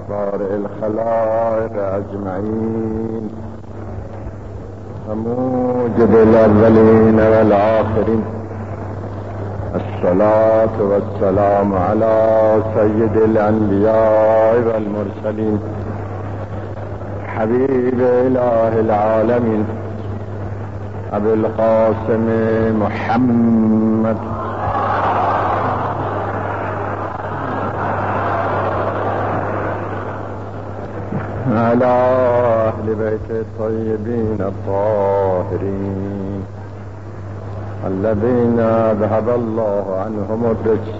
بارئ الخلائق أجمعين وموجد الأولين والآخرين الصلاة والسلام على سيد الأنبياء والمرسلين حبيب إله العالمين أبي القاسم محمد على أهل بيت الطيبين الطاهرين الذين ذهب الله عنهم الرجس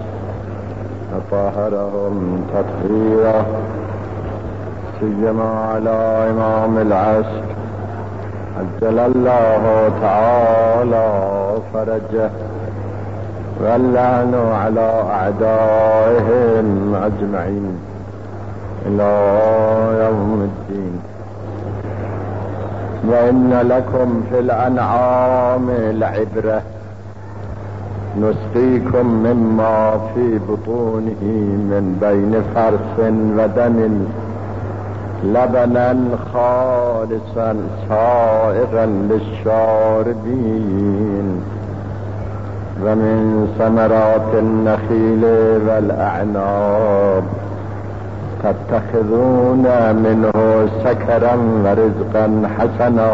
وطهرهم تطهيرا سيما على إمام العصر عجل الله تعالى فرجه واللعن على أعدائهم أجمعين إلى يوم الدين. وإن لكم في الأنعام لعبرة نسقيكم مما في بطونه من بين فرث ودم لبنا خالصا سائغا للشاربين ومن ثمرات النخيل والأعناب تتخذون منه سكرا ورزقا حسنا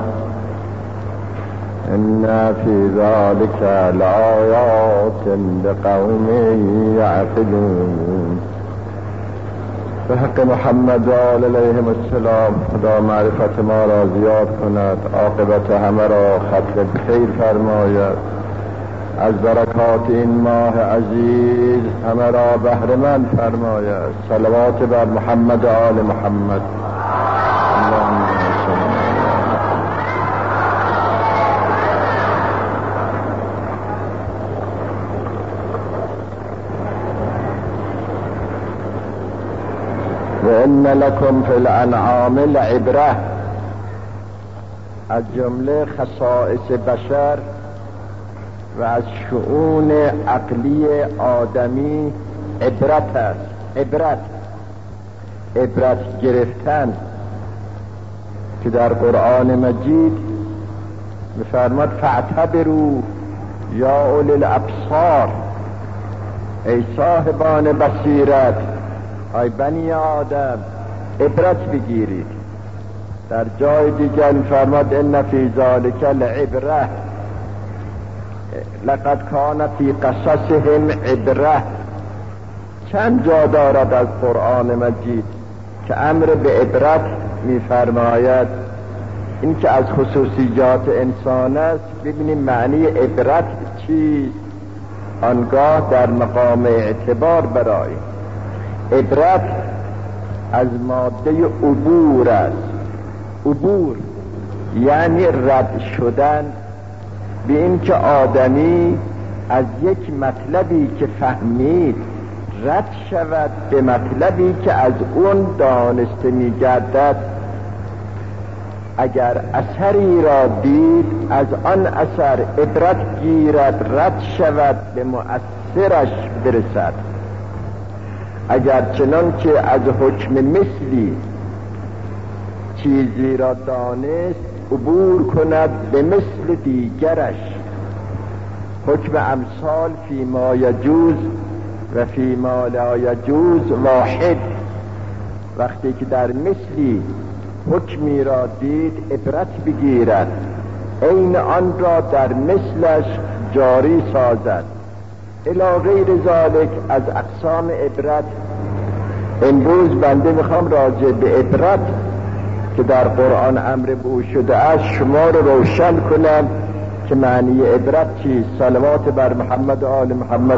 إن في ذلك لآيات لقوم يعقلون. بحق محمد آل علیهم السلام خدا معرفت ما را زیاد کند، عاقبت همه را ختم خیر فرماید، از برکات این ماه عزیز همه را بهره مند فرماید. صلوات بر محمد آل محمد. اللهم صل وإن لكم في الأنعام لعبرة. از جمله خصائص بشر و از شؤون عقلی آدمی عبرت است. عبرت گرفتن که در قرآن مجید می‌فرماد فاعتبروا یا اولی الابصار، ای صاحبان بصیرت، ای بنی آدم عبرت بگیرید. در جای دیگر می‌فرماد ان فی ذلک لعبرة لقد کان فی قصصهم عبرة. چند جا دارد از قرآن مجید که امر به عبرت می‌فرماید. این که از خصوصیات انسان است. ببینیم معنی عبرت چیست، آنگاه در مقام اعتبار برای عبرت از ماده عبور است. عبور یعنی رد شدن، به این که آدمی از یک مطلبی که فهمید رد شود به مطلبی که از اون دانسته می‌گردد. اگر اثری را دید از آن اثر عبرت گیرد، رد شود به مؤثرش برسد. اگر چنان که از حکم مثلی چیزی را دانست عبور کند به مثل دیگرش. حکم امثال فی ما یجوز و فی ما لا یجوز واحد. وقتی که در مثلی حکمی را دید عبرت بگیرد، عین آن را در مثلش جاری سازد. الی غیر ذالک از اقسام عبرت. امروز بنده میخوام راجع به عبرت که در قرآن امر به او شده است شما رو روشن کنم که معنی عبرت چیست. صلوات بر محمد و آل محمد.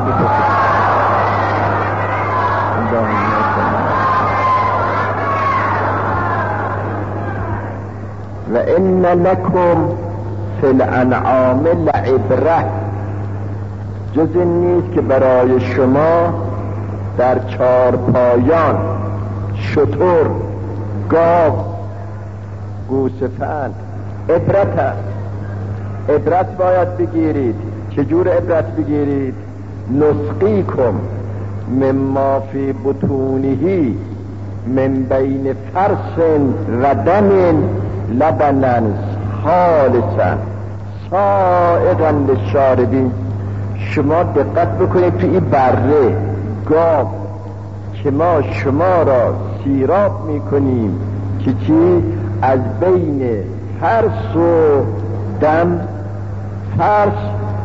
و ان لکم فی الانعام لعبرة. جز این نیست که برای شما در چارپایان، شتر، گاو، گوسفند عبرت است. عبرت باید بگیرید. چجور عبرت بگیرید؟ نسقیکم مما فی بطونه من بین فرث و دم لبنا خالصا سائغا للشاربین. شما دقت بکنید تو این بره گاو که ما شما را سیراب میکنیم که چی؟ از بین فرث و دم. فرث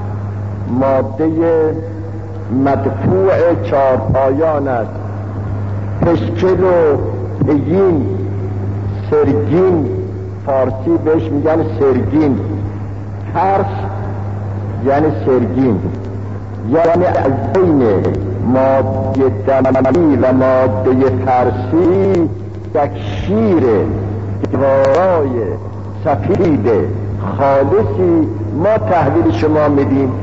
ماده مدفوع چارپایان است، پشکل و پگین، سرگین، فارسی بهش میگن سرگین. فرث یعنی سرگین، یعنی از بین ماده دمی و ماده فرثی یک شیر گوارای سفید خالصی ما تحویل شما میدیم.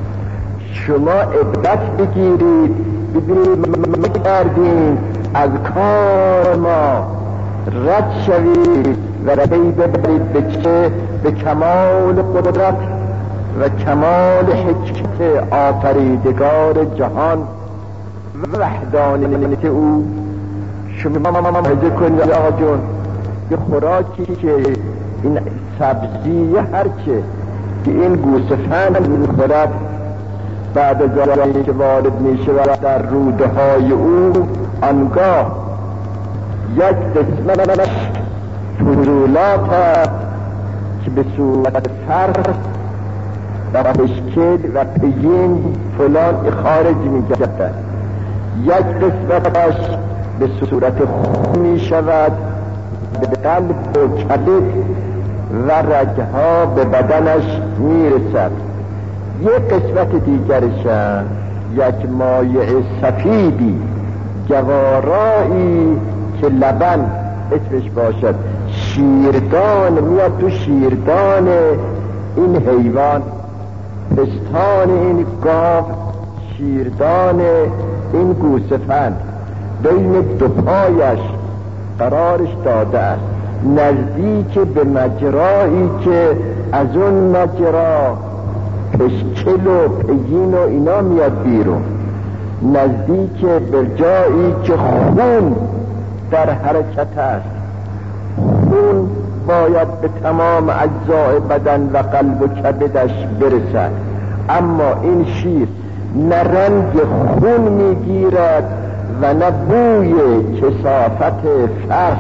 شما عبرت بگیرید، ببینید کردیم از کار ما رد شوید و ردی ببرید به چه؟ به کمال قدرت و کمال حکمت آفریدگار جهان و وحدانیت او. شما ملاحظه کنید آقا جون، یه خوراکی که این سبزی هرچه که این گوسفند میخورد بعد از آنی که وارد میشه و در روده های او آنگاه یک قسمت فضولات که به صورت فرد و پشکل و پگین فلان خارج میگردد، یک قسمتش به صورت خون میشود به قلب و کبد و رگها به بدنش میرسد. یک قسمت دیگرش یک مایع سفیدی جوارایی که لبن اسمش باشد، شیردان میاد تو شیردان این حیوان، پستان این گاو، شیردان این گوسفند بین دو پایش قرارش داده است، نزدیک به مجرایی که از اون مجرا پشکل و پگین و اینا میاد بیرون، نزدیک به جایی که خون در حرکت است. خون باید به تمام اجزای بدن و قلب و کبدش برسد، اما این شیر نه رنگ خون میگیرد و نه بوی کثافت فرث،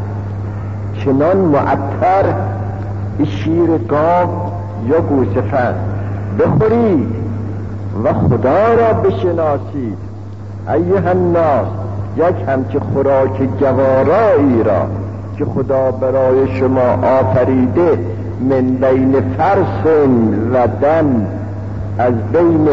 چنان معطر شیر گاو یا گوسفند. بخورید و خدا را بشناسید ایها الناس. یک همچه خوراک گوارایی را که خدا برای شما آفریده من بین فرث و دم، از بین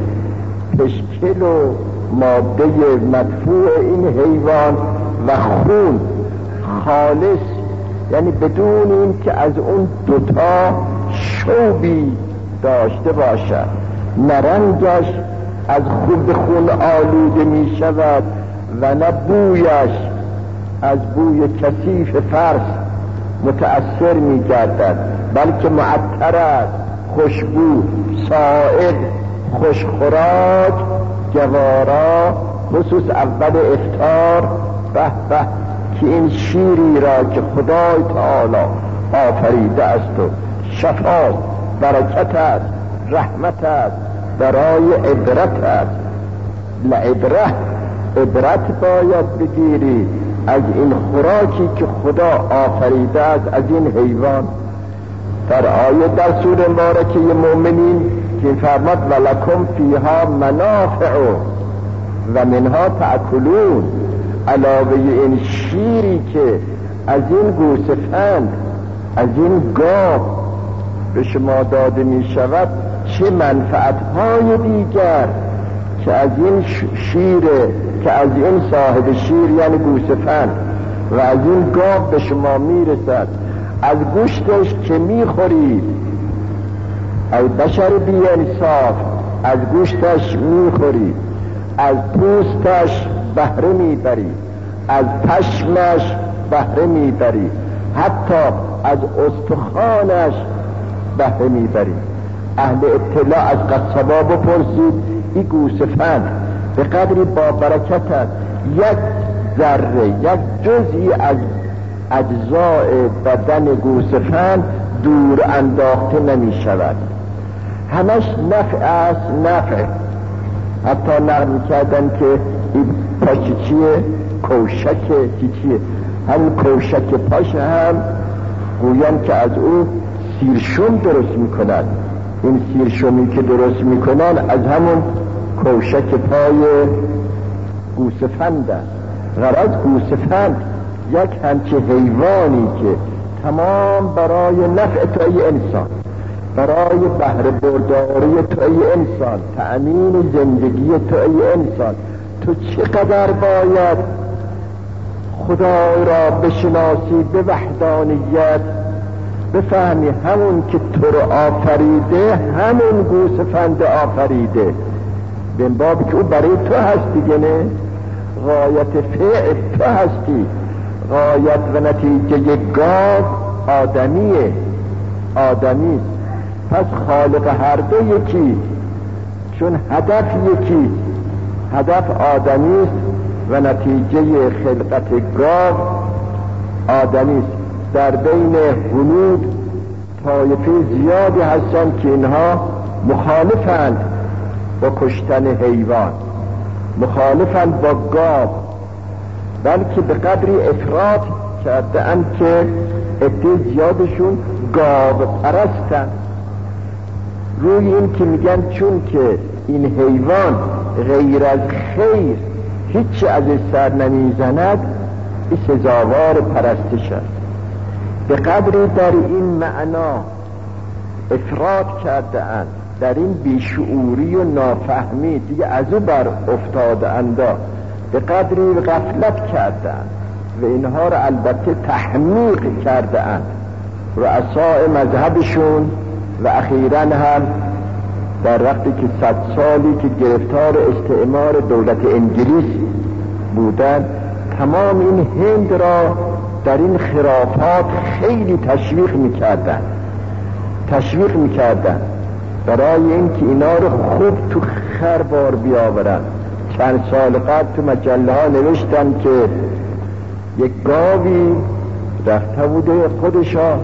پشکل و ماده مدفوع این حیوان و خون خالص، یعنی بدون این که از اون دوتا شوبی داشته باشد، نه رنگش از خون به خون آلوده می شود و نه بویش از بوی کثیف فرث متأثر می گردد، بلکه معطر است، خوشبو، ساعد، خوشخوراک، گوارا، خصوص اول افطار. به به که این شیری را که خدای تعالی آفریده است و شفاست، برکت است، رحمت است، برای عبرت است. لعبره، عبرت باید بگیری از این خوراکی که خدا آفریده است از این حیوان. در آیه در سوره مبارکه مؤمنین که فرماد ولکم فیها منافع و منها تأکلون، علاوه این شیری که از این گوسفند، از این گاو به شما داده می شود، چه منفعت های دیگر که از این شیر، که از این صاحب شیر یعنی گوسفند و از این گاو به شما می رسد. از گوشتش که می خورید ای بشر بی انصاف، از گوشتش می خورید، از پوستش بهره می برید، از پشمش بهره می برید، حتی از استخوانش بهره می برید. اهل اطلاع از قصبا بپرسید، این گوسفند به قدری با برکت است، یک ذره، یک جزئی از اجزاء بدن گوسفند دور انداخته نمی شود. همش نفع است، نفع. حتی نقل می‌کردن که این پاش چیه؟ کوشک چیه؟ همون کوشک پاش هم گویان که از او سیرشم درست میکنن. این سیرشمی که درست میکنن از همون کوشک پای گوسفند است. غرض گوسفند یک همچه حیوانی که تمام برای نفع توی انسان، برای بهره برداری توی انسان، تأمین زندگی توی انسان، تو چقدر باید خدای را بشناسی به وحدانیت، بفهمی همون که تو رو آفریده همون گوسفند آفریده، به این باب که او برای تو هستی، گنه غایت فعل تو هستی. غایت و نتیجه گاو آدمی. پس خالق هر دو یکی، چون هدف یکی، هدف آدمی است و نتیجه خلقت گاو آدمی است. در بین هنود طایفه زیادی هستند که اینها مخالفند با کشتن حیوان، مخالفند با گاو، بلکه به قدری افراط کرده اند که عده زیادشون گاو پرستند. روی این که میگن چون که این حیوان غیر از خیر هیچ از سر نمیزند، این سزاوار پرستش است. به قدری در این معنا افراط کرده اند، در این بیشعوری و نافهمی دیگه از او بر افتاده اند، به قدری غفلت کرده اند و اینها را البته تحمیق کرده اند. رؤساء مذهبشون و اخیراً هم در وقتی که 100 سالی که گرفتار استعمار دولت انگلیس بودن، تمام این هند را در این خرافات خیلی تشویق میکردن برای اینکه اینا رو خوب تو خربار بیاورن. چند سال قبل تو مجله ها نوشتن که یک گاوی رفته بوده خودشا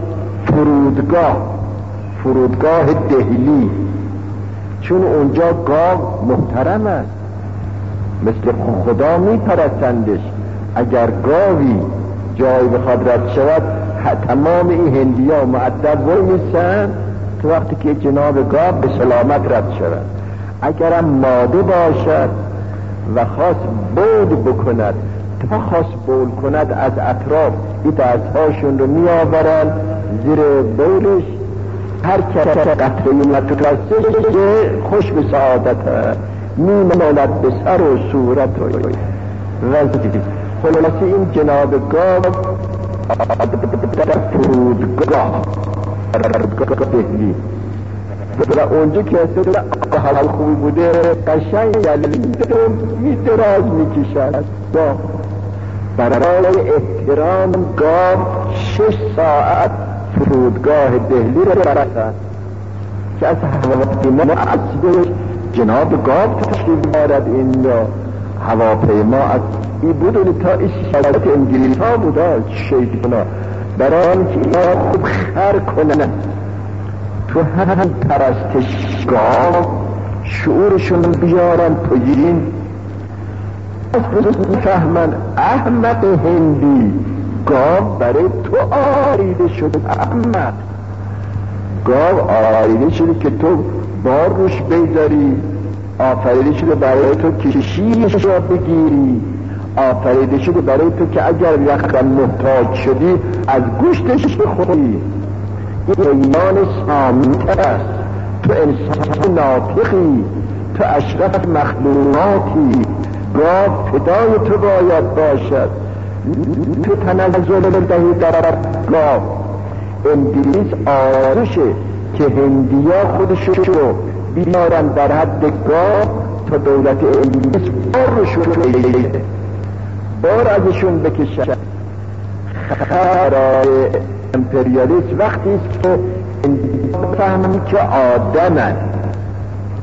فرودگاه دهلی، چون اونجا گاو محترم است، مثل خدا میپرستندش. اگر گاوی جای بخواد رد شود، تمام این هندی ها مؤدب وای نیستن تو وقتی که جناب گاو به سلامت رد شود. اگرم ماده باشد و خواست بول بکند، تا خواست بول کند از اطراف این دستهاشون رو می آورن زیر بولش، هر کس قطره مترسش خوش به سعادت هست، می مالد به سر و صورت و خلاصه این جناب گاو در فرودگاه دهلی و اونجا که هوا خوبی بوده قشنگ می دراز می کشد. برای احترام گاو 6 ساعت فرودگاه دهلی را برسد که از هواپیما اصلش جناب گاو تشریف دارد. این هواپیما از این بودونی تا این شرط انگلیس ها بوده شیطانا، برای اینکه اینا خوب خر کنن تو همین پرستشگاه شعورشون بیارن پایین. میفهمن احمق هندی، گاو برای تو آفریده شده. احمق، گاو آفریده شده که تو بار روش بگذاری، آفریده شده برای تو که شیرش را بگیری، آفریده شده برای تو که اگر یخم محتاج شدی از گوشتش بخوری. این ایمان سامیت است. تو انسان ناطقی، تو اشرف مخلوقاتی، گاو فدای تو باید باشد. تو تنزل دهی در گاو. انگلیس آرشه که هندیا خودشو بیارن در حد گاو تا دولت انگلیس بار ازشون بکشن. برای امپریالیست وقتی است که بفهمن که آدمن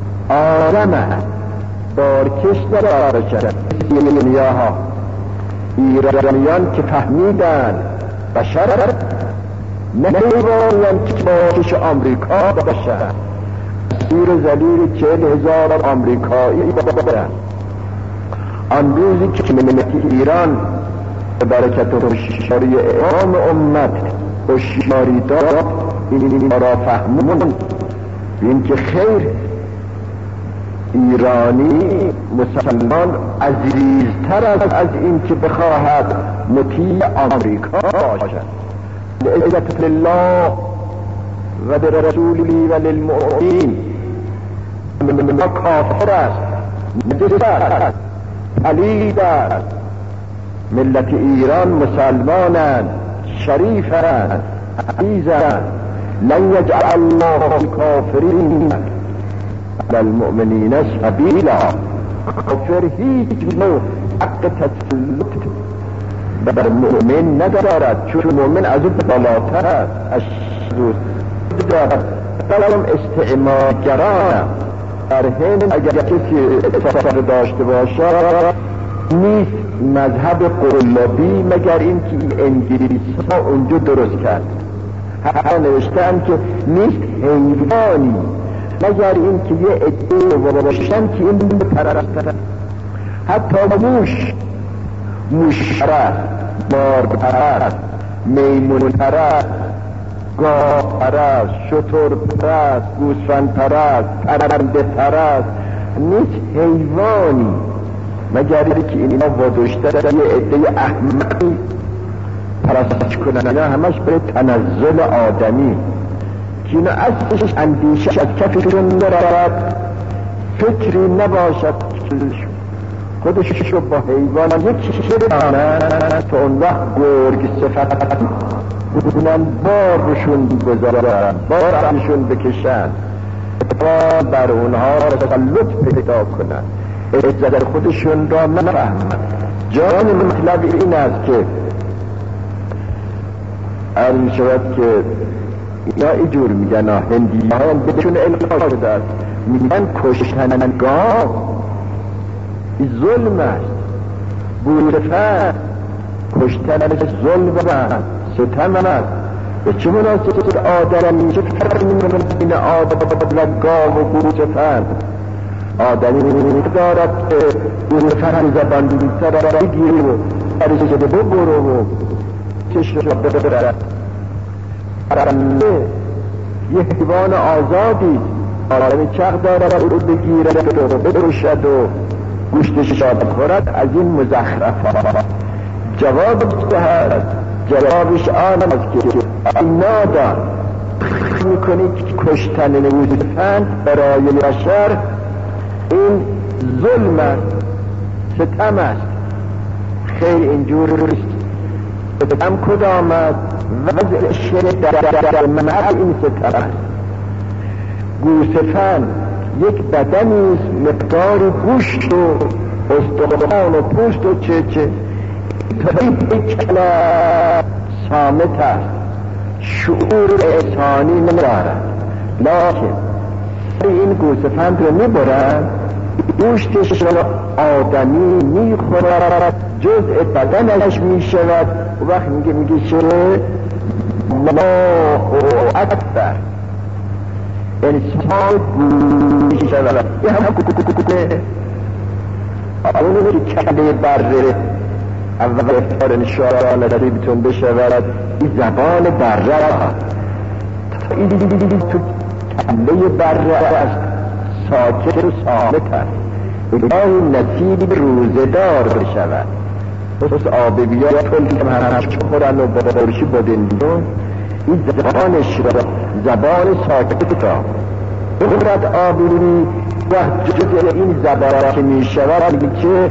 بارکش ندارشن. دنیاها ایرانیان که فهمیدن بشر نمیباید که باکش آمریکا باشد، سیر زلیل 40,000 آمریکایی باشد. آن روزی که ملت ایران به برکت هوشیاری امام امت هوشیاری داد، این را فهمون بین که خیر ایرانی مسلمان عزیزتر از این که بخواهد مطیع آمریکا باشد. لعزت لله و به رسولی و للمؤمنین ما کافر است، نجس است، پلید است. ملت ایران مسلمانند، شریفند، عزیزند. لن یجعل الله الکافرین علی المؤمنین سبیلا. کافر هیچ نوع حق تسلط بر مؤمن ندارد، چون مؤمن از او بالاتر است، از دارد. دلم استعمارگران در هند اگر کسی سفر داشته باشد نیست مذهب قلابی مگر این که انگلیسی ها اونجا درست کرد. حتی نوشتن که نیست حیوانی مگر این که یه عده باشن که این پرستن. حتی موش پرست، مار پرست، میمون پرست، گاو پرست، شتر پرست، گوسفند پرست، پرنده پرست، نیست حیوانی مگر که اینا واداشته یه عده احمقی پرستش کنن. اینا همش برای تنزل آدمی که اینا اصلش اندیشه از کفشون نرود، فکری نباشد خودشو با حیوان یک شده دانند تا اون وقت گرگ صفت بودنن بار روشون بذارن، بارشون بکشن، بر اونها تسلط پیدا کنن، عزت خودشون را نفهمن. جان مطلب این است که عرض شود که اینا اینجور میگن، هندی ها بهشون القا شده است، میگن کشتن گاو ظلم است، بوسفر کشتن ظلم است، ستم است. به چه مناسبت آدمی چه فرقی میکنه بین آدم و گاو و بوسفر؟ آدمی دارد که بوسفر زبان بیسر را بگیری و برش شده ببرو و چش را ببرد. پرنده یه حیوان آزادی آدمی چق دارد او بگیرد و بروشد و گوشتش را بخورد. از این مزخرفات جوابش آن است که نادان میکنی که کشتن نوزفند برای بشر این ظلم است، ستم است. خیر اینجور ستم کدام است؟ وضع شرع در منع این ستم است. گوسفند یک بدنی است، مقدار گوشت و استخوان و پوست و چه یک کلا صامت است، شعور انسانی ندارد. لکن این گوسفند رو میبرند، گوشتش رو آدمی میخورد، جزء بدنش میشود و وقت میگه چه الله اکبر انسان گوشت شود. یه هم اونو که کله بره اول افتار انشاءالله نداری بتون بشود این زبان بره این تو کله بره است، ساکت و صامت است. الهی نصیب روزدار بشود. بس آب بیا طول که همش خورن و بارشی بدندون این زبانش را زبان ساکت را بخورد آبی و جز این زبان که می شود میگه که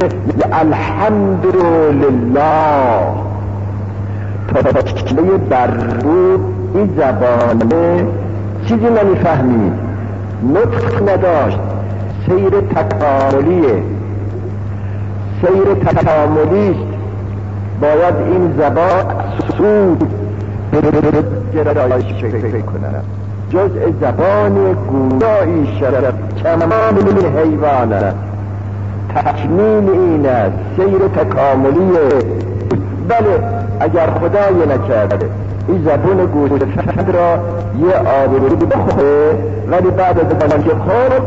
الحمدلله تا کله برود این زبانه چیزی نمیفهمید، نطق نداشت، سیر تکاملیه، سیر تکاملیست. باید این زبان سود گرایش فکر کنند، جزء زبان گویایی شرف تمام این حیوان است. تکمیل این است، سیر تکاملی بله اگر خدای نکرده این زبون گوسفند را یه آبرویی بخوره ولی بعد از زمان که خورد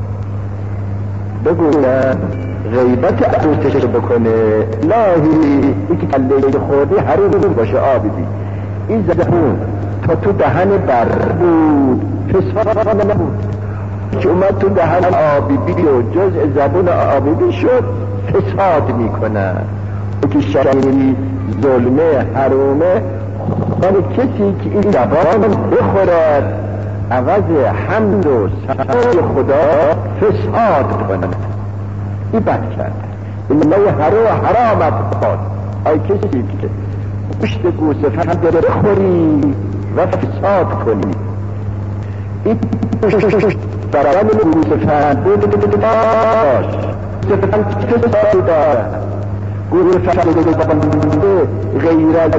بگوید غیبت عروسش بکنه لاهی ای که کله خوردی حروم باشه آبیدی. این زبون تا تو دهن بر بود فساد نبود که اومد تو دهن آبیدی و جزء زبون آبیدی شد فساد میکنه که شرعی ظلمه حرومه. ولی کسی که این زبان بخورد عوض حمد و ثنای خدا فساد کنه این بد کرد. این حرامت بخواد ای کسی که گوشت گوسفند داره بخوری و فساد کنی. این برای گوسفند باش گوسفند فساد داره گوسفند غیر از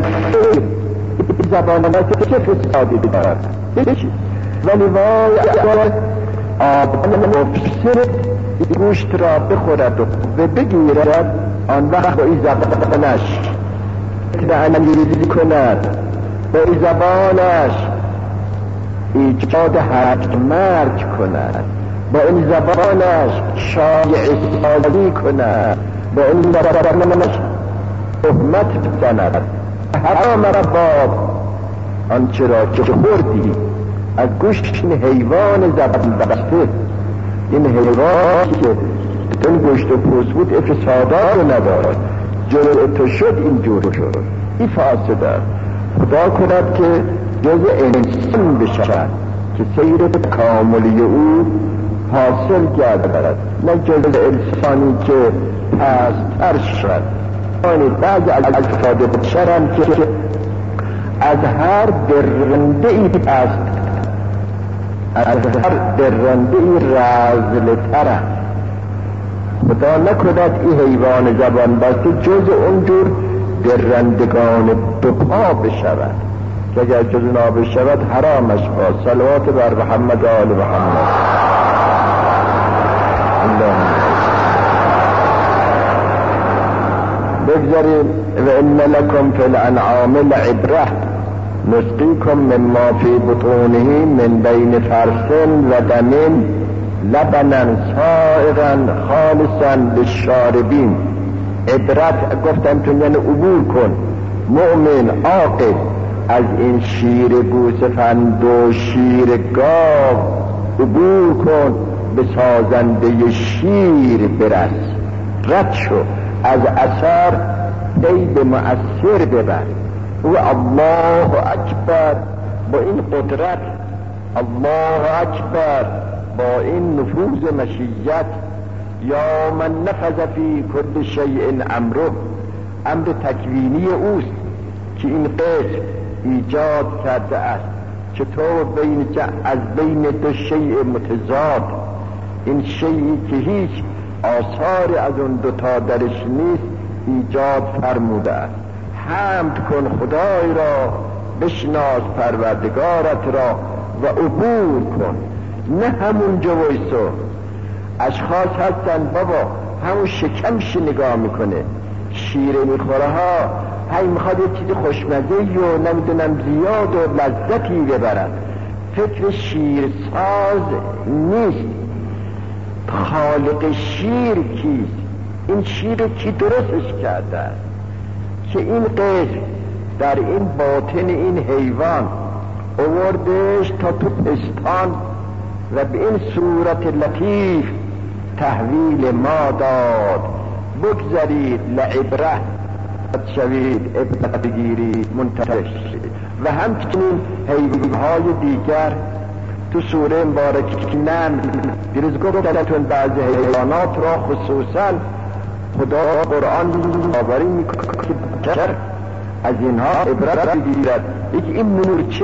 زبانات چه فسادی دارد ولی وای اگر آدم مفسد گوشت را بخورد و بگیرد آن وقت با این زبانش دهنگیری کند با این زبانش ایجاد حرک مرگ کند با این زبانش شایع سازی کند با این زبانش تهمت بزند حرام رباب آنچه را که خوردی از گوشت حیوان زبان بسته. این حیوان که این گوشت و پوست بود افسادات رو ندارد جلو تو شد این جور شد این فاسد است. خدا کند که جز انسان بشود که سیر کاملی او حاصل گردد نه جز انسانی که پستر شد. بعضی از افراد بشرم که از هر درنده ای پست از هر درنده ای رزلترم. خدا نکند این حیوان زبان بسته جز اونجور درندگان دو پا بشود که اگر جز اونا بشود حرامش با صلوات بر محمد آل محمد. بگذاریم و ان لکم فی الانعام لعبره نسقیکم مما فی بطونه من بین فرث و دم لبنا سائغا خالصا للشاربین. عبرت گفتم تو یعنی عبور کن مؤمن عاقل از این شیر گوسفند و شیر گاو عبور کن به سازنده شیر برس رد شو از اثر پی به مؤثر ببر. و الله اکبر با این قدرت الله اکبر با این نفوذ مشیت یا من نفذ فی کل شیء امره امر تکوینی اوست که این قسم ایجاد کرده است که تو از بین دو شیء متضاد این شیئی که هیچ آثار از اون دوتا درش نیست ایجاد فرموده است. حمد کن خدای را بشناس پروردگارت را و عبور کن نه همونجا وایسو. اشخاص هستن بابا همون شکمش نگاه میکنه شیره میخوره ها هی میخواد یه چیزی خوشمزه و نمیدونم زیاد و لذتی ببرن. فکر شیرساز نیست. خالق شیر کیست؟ این شیر کی درستش کرده است که این قسم در این باطن این حیوان آوردش تا تو پستان و به این صورت لطیف تحویل ما داد. بگذارید لعبره شوید عبرت بگیرید منتفع شید. و همچنین حیوانهای دیگر تو سوره مبارکه نمل دیروز گفتم بعضی حیوانات را خصوصا خدا قرآن آوری میکنه که از اینها عبرت بگیرد. یکی این مورچه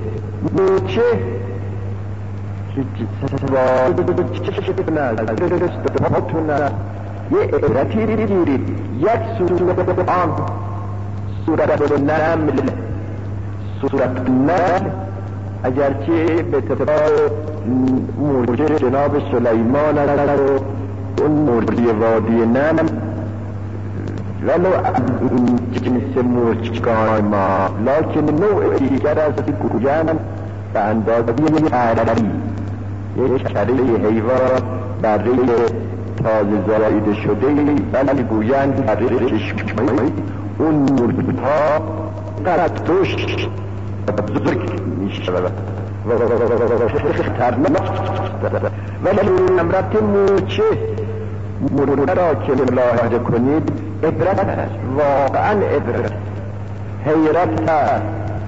یه عبرتی بگیرید. یک سورت آن سورت نمل اگرچه به اتفاق موجه جناب سلیمان و اون موجه وادی نمل ولو این جنس مورچگان ما لکن نوع دیگر از گویان به اندازه عربی یک کره حیوان برای تازه زایده شده ولی گویند برای چشمه اون مورچها قرطوش بزرگ میشود ولی امرت مورچه مورچه را که ملاحظه کنید عبرت است، واقعا عبرت، حیرت است.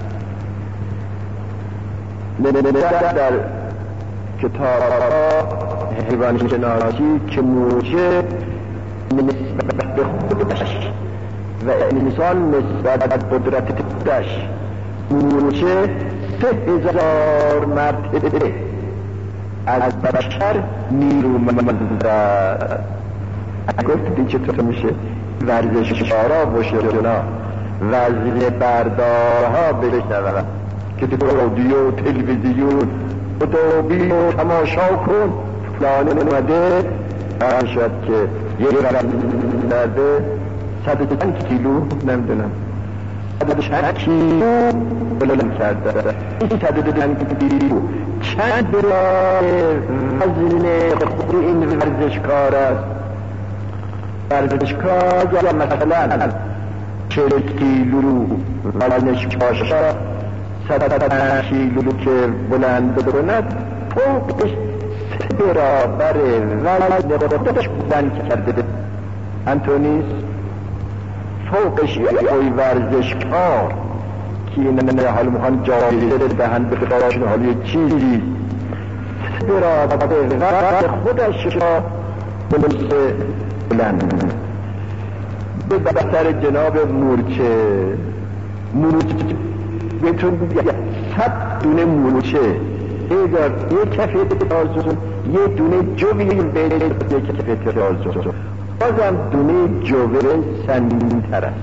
در کتاب حیوان شناسی که مورچه نسبت به خودش و انسان نسبت به قدرت خودش مورچه 3000 مرتبه از بشر نیرومند است. گفتید چطور میشه ورزشکارا و شجنا وزن بردارها بشنون که تو رادیو تلویزیون اتوبیل و تماشا کن فلان اومده شاید که یه رده 100 کیلو نمیدونم 100 کیلو بلند کرده این 100 کیلو چند برای وزن خود این ورزشکار است. ورزشکار یا مثلا 40 کیلو وزنش باشه 100 کیلو که بلند بکند فوقش 3 برابر وزن خودش بلند کرده. انتونیس فوقش یه ورزشکار که این حال میخوان جایزه دهن به خداشون حالی چیزی 3 برابر وزن خودش را بلند به بسر جناب مورچه بهتون بگم 100 دونه مورچه یک کفه ترازو یه دونه جوی بین یک کفه ترازو بازم دونه جوه سنگین تر است.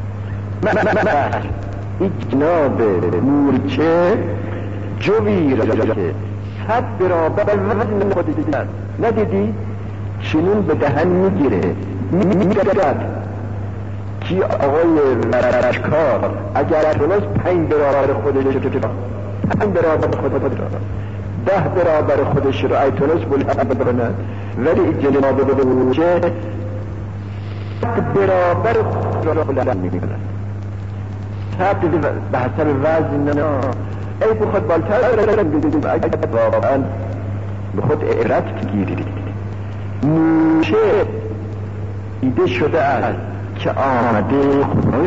این جناب مورچه جوی را که 100 برابر وزن خودش ندیدی چنون به دهن میگیره میگرد که آقای ورزشکار اگر تونست 5 برابر خودش 5 برابر خودش 10 برابر خودش رو ای تونست بلند بکنند ولی جناب مورچه 100 برابر خود را بلند میکنند. 100 به حسب وزن ای بخود بالتر اگر واقعا به خود عبرت گیرید. مورچه ایده شده است که آمده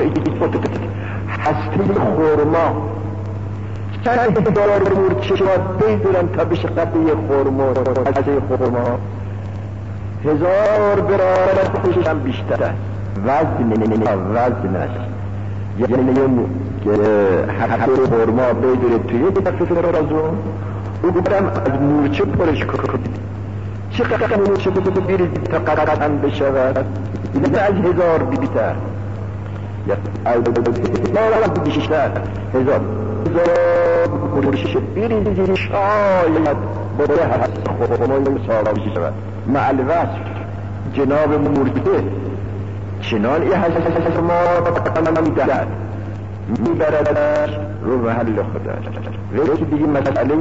هسته خورما چند دلار مورچه را بگیرم تا بشه قطعه خورما هسته خورما 1000 برابر خودش هم بیشتر است. وزنش یعنی هسته خورما بگیرید توی یک دفعه رازو او برم از مورچه پرش کنید چقدر مورچه بگیرید تا قطعا بشود این از 1000 بیشتر یا بیشتر 1000 مورچه بگیرید شاید بره هست خورمای مساوی شود مع الوصف جناب مورچه چنان این هست ما میدهد میبردش رو محل خودش. وقتی دیگه مسئله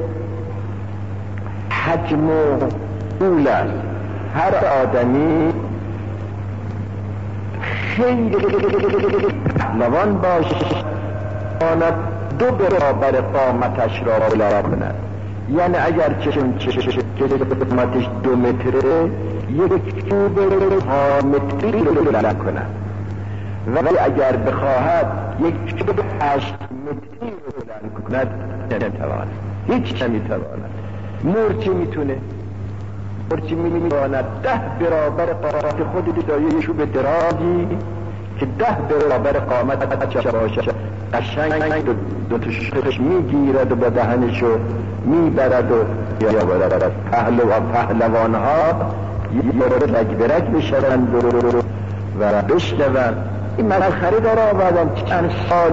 حجم و طول است. هر آدمی خیلی پهلوان باشد 2 برابر قامتش را بلند کند. یعنی اگر قامتش 2 متره 1 متری رو بلند کند ولی اگر بخواهد 8 متری رو بلند کند نمیتواند. هیچ نمیتواند. مورچه میتونه. مورچه میتواند 10 برابر قامت خود دایهشو به درازی که 10 برابر قامت باشه قشنگ دو تشخش میگیرد و با دهنشو میبرد و یا برد. پهلوان ها یک برک بشوند و بشنوند. این مرخری داره آوردن چند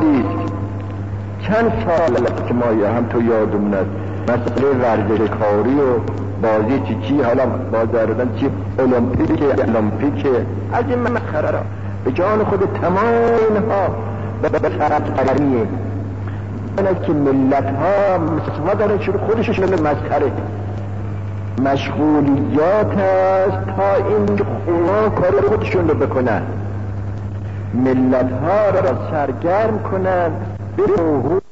سال که ما هم تو یادموند مسئله ورزشکاری و بازی چی حالا بازاردن چی المپیک از این مسخره را به جان خود تمام اینها به سرطریه اینه که ملت ها مسخره دارن چون خودشون مسخره مشغولیات است تا این اونا کار خودشون رو بکنن، ملت ها را سرگرم کنن به